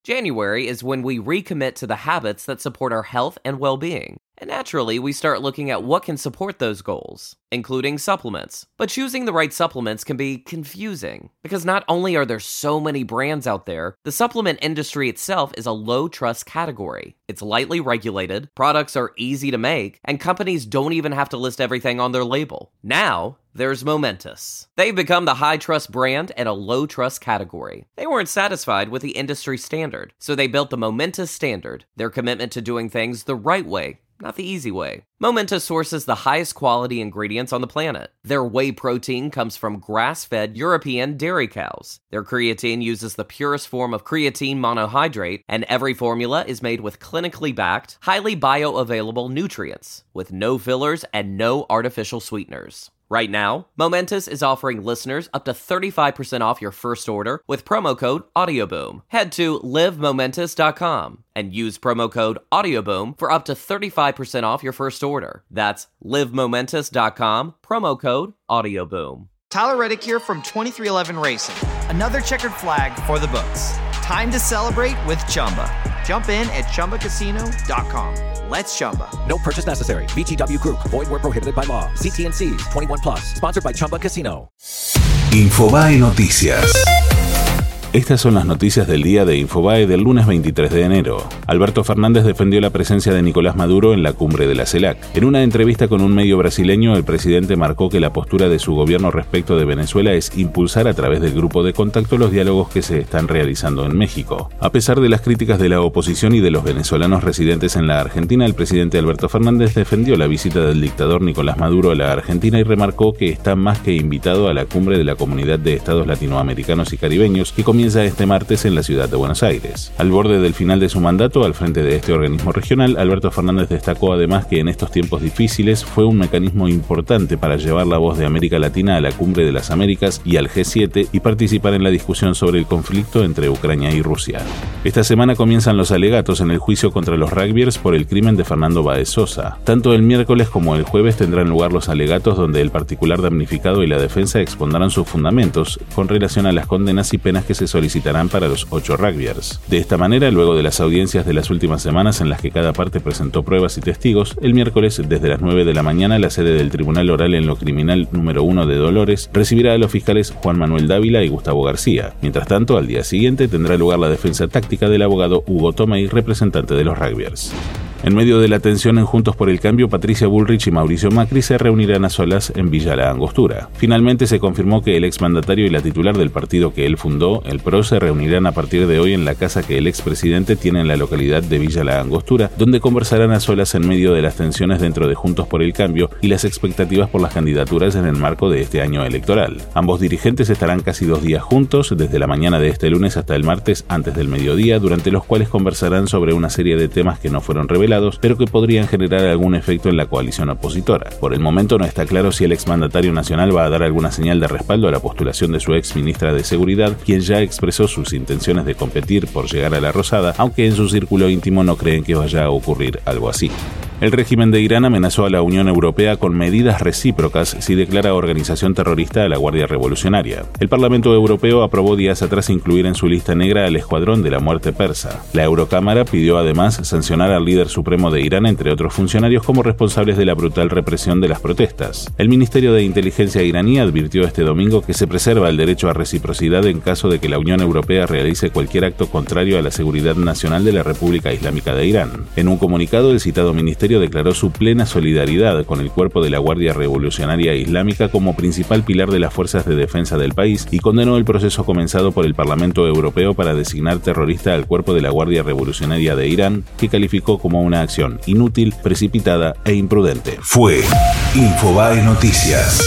January is when we recommit to the habits that support our health and well-being. And naturally, we start looking at what can support those goals, including supplements. But choosing the right supplements can be confusing, because not only are there so many brands out there, the supplement industry itself is a low-trust category. It's lightly regulated, products are easy to make, and companies don't even have to list everything on their label. Now, there's Momentous. They've become the high-trust brand in a low-trust category. They weren't satisfied with the industry standard, so they built the Momentous Standard, their commitment to doing things the right way, not the easy way. Momentous sources the highest quality ingredients on the planet. Their whey protein comes from grass-fed European dairy cows. Their creatine uses the purest form of creatine monohydrate, and every formula is made with clinically backed, highly bioavailable nutrients, with no fillers and no artificial sweeteners. Right now, Momentous is offering listeners up to 35% off your first order with promo code AudioBoom. Head to livemomentous.com and use promo code AudioBoom for up to 35% off your first order. That's livemomentous.com, promo code AudioBoom. Tyler Reddick here from 23XI Racing. Another checkered flag for the books. Time to celebrate with Chumba. Jump in at ChumbaCasino.com. Let's Chumba. No purchase necessary. VGW Group. Void where prohibited by law. See T&Cs. 21 plus. Sponsored by Chumba Casino. Infobae Noticias. Estas son las noticias del día de Infobae del lunes 23 de enero. Alberto Fernández defendió la presencia de Nicolás Maduro en la cumbre de la CELAC. En una entrevista con un medio brasileño, el presidente marcó que la postura de su gobierno respecto de Venezuela es impulsar a través del grupo de contacto los diálogos que se están realizando en México. A pesar de las críticas de la oposición y de los venezolanos residentes en la Argentina, el presidente Alberto Fernández defendió la visita del dictador Nicolás Maduro a la Argentina y remarcó que está más que invitado a la cumbre de la Comunidad de Estados Latinoamericanos y Caribeños que comienza este martes en la ciudad de Buenos Aires. Al borde del final de su mandato al frente de este organismo regional, Alberto Fernández destacó además que en estos tiempos difíciles fue un mecanismo importante para llevar la voz de América Latina a la Cumbre de las Américas y al G7 y participar en la discusión sobre el conflicto entre Ucrania y Rusia. Esta semana comienzan los alegatos en el juicio contra los rugbyers por el crimen de Fernando Báez Sosa. Tanto el miércoles como el jueves tendrán lugar los alegatos donde el particular damnificado y la defensa expondrán sus fundamentos con relación a las condenas y penas que se solicitarán para los 8 rugbyers. De esta manera, luego de las audiencias de las últimas semanas en las que cada parte presentó pruebas y testigos, el miércoles desde las 9 de la mañana la sede del Tribunal Oral en lo Criminal número 1 de Dolores recibirá a los fiscales Juan Manuel Dávila y Gustavo García. Mientras tanto, al día siguiente tendrá lugar la defensa táctica del abogado Hugo Tomei, representante de los rugbyers. En medio de la tensión en Juntos por el Cambio, Patricia Bullrich y Mauricio Macri se reunirán a solas en Villa La Angostura. Finalmente se confirmó que el exmandatario y la titular del partido que él fundó, el PRO, se reunirán a partir de hoy en la casa que el expresidente tiene en la localidad de Villa La Angostura, donde conversarán a solas en medio de las tensiones dentro de Juntos por el Cambio y las expectativas por las candidaturas en el marco de este año electoral. Ambos dirigentes estarán casi 2 días juntos, desde la mañana de este lunes hasta el martes antes del mediodía, durante los cuales conversarán sobre una serie de temas que no fueron revelados, pero que podrían generar algún efecto en la coalición opositora. Por el momento no está claro si el exmandatario nacional va a dar alguna señal de respaldo a la postulación de su exministra de Seguridad, quien ya expresó sus intenciones de competir por llegar a la Rosada, aunque en su círculo íntimo no creen que vaya a ocurrir algo así. El régimen de Irán amenazó a la Unión Europea con medidas recíprocas si declara organización terrorista a la Guardia Revolucionaria. El Parlamento Europeo aprobó días atrás incluir en su lista negra al Escuadrón de la Muerte Persa. La Eurocámara pidió además sancionar al líder supremo de Irán, entre otros funcionarios, como responsables de la brutal represión de las protestas. El Ministerio de Inteligencia iraní advirtió este domingo que se preserva el derecho a reciprocidad en caso de que la Unión Europea realice cualquier acto contrario a la seguridad nacional de la República Islámica de Irán. En un comunicado, el citado ministerio declaró su plena solidaridad con el cuerpo de la Guardia Revolucionaria Islámica como principal pilar de las fuerzas de defensa del país y condenó el proceso comenzado por el Parlamento Europeo para designar terrorista al cuerpo de la Guardia Revolucionaria de Irán, que calificó como una acción inútil, precipitada e imprudente. Fue Infobae Noticias.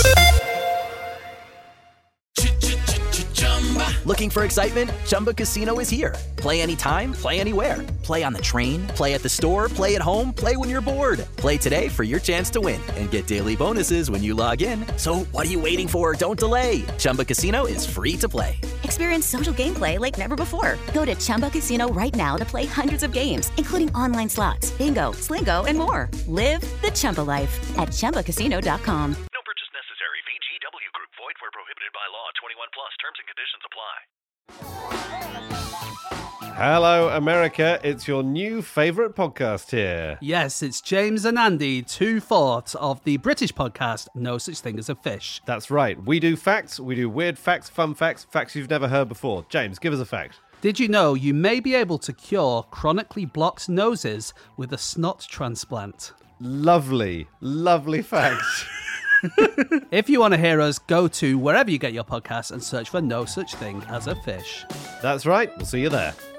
Looking for excitement? Chumba Casino is here. Play anytime, play anywhere. Play on the train, play at the store, play at home, play when you're bored. Play today for your chance to win and get daily bonuses when you log in. So what are you waiting for? Don't delay. Chumba Casino is free to play. Experience social gameplay like never before. Go to Chumba Casino right now to play hundreds of games, including online slots, bingo, Slingo, and more. Live the Chumba life at ChumbaCasino.com. VGW Group. Void where prohibited by law. 21 plus. Terms and conditions apply. Hello, America. It's your new favourite podcast here. Yes, it's James and Andy, 2/4 of the British podcast No Such Thing as a Fish. That's right. We do facts, we do weird facts, fun facts, facts you've never heard before. James, give us a fact. Did you know you may be able to cure chronically blocked noses with a snot transplant? Lovely, lovely facts. If you want to hear us, go to wherever you get your podcasts and search for No Such Thing as a Fish. That's right. We'll see you there.